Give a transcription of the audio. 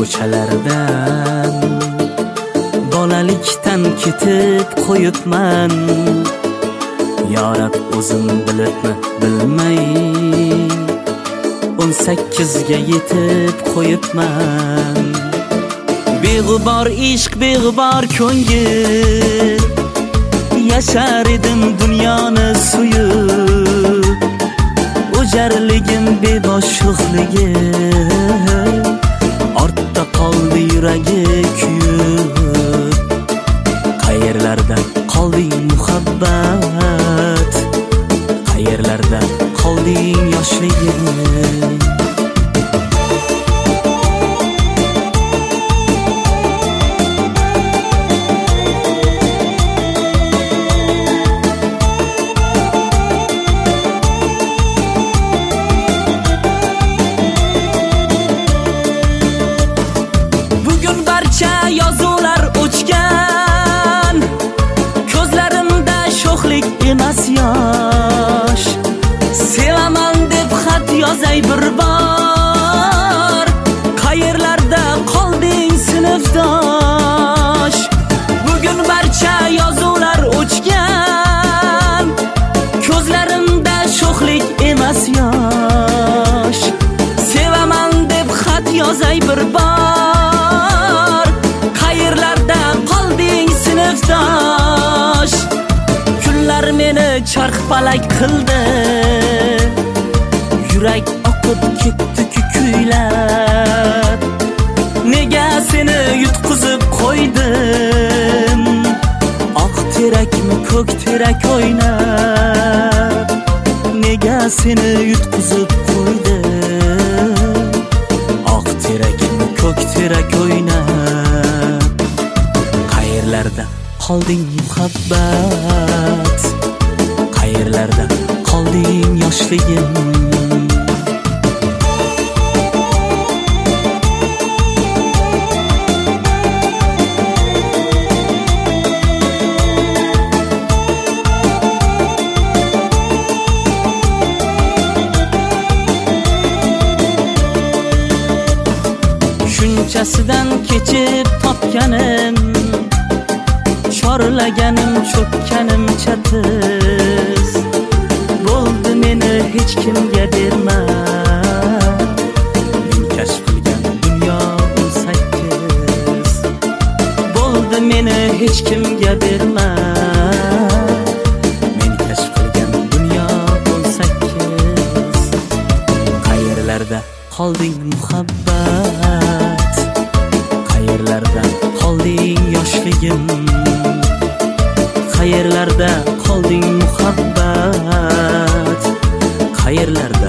ko'chalardan bolalikdan ketib qo'yibman. Ya Rab, o'zim bilibmi bilmay 18 ga yetib qo'yibman. Beg'ubor ishq, beg'ubor ko'ngil, yashar edim dunyoni suyib. O'jarligim beboshiqligim, ortda qoldi yuragi kuyib. Qayerlarda qolding muhabbat, qayerlarda qolding yoshligim. Yozuvlar o'chgan, ko'zlarimda sho'xlik emas yosh. Sevaman deb xat yozay bir bor, qayerlarda qolding sinfdosh. Bugun barcha yozuvlar o'chgan, ko'zlarimda sho'xlik emas yosh. Sevaman deb xat yozay bir bor, kunlar meni charxpalak qildi, yurak oqib ketdi kuylab. Nega seni yutqizib qo'ydim, oq terakmi ko'k terak o'ynab. Nega seni yutqizib qo'ydim, oq terakmi ko'k terak o'ynab. Qayerlarda qolding muhabbat, qayerlarda qolding yoshligim. Shunchasidan kechib topganim, chorlaganim, cho'kkanim chatiz. Bo'ldi meni hech kimga berma, men kashf qilgan dunyo 18. Bo'ldi meni hech kimga berma, men kashf qilgan dunyo 18. Qayerlarda qolding muhabbat, qayerlarda qolding yoshligim. Qayerlarda qolding muhabbat, qayerlarda